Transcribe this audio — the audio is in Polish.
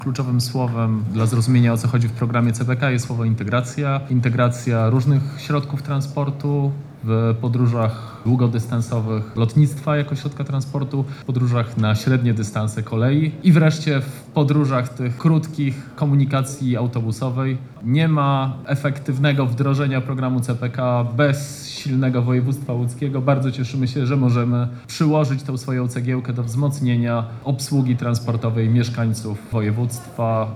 Kluczowym słowem dla zrozumienia, o co chodzi w programie CPK, jest słowo integracja. Integracja różnych środków transportu w podróżach długodystansowych, lotnictwa jako środka transportu, w podróżach na średnie dystanse kolei i wreszcie w podróżach tych krótkich komunikacji autobusowej. Nie ma efektywnego wdrożenia programu CPK bez silnego województwa łódzkiego. Bardzo cieszymy się, że możemy przyłożyć tę swoją cegiełkę do wzmocnienia obsługi transportowej mieszkańców województwa.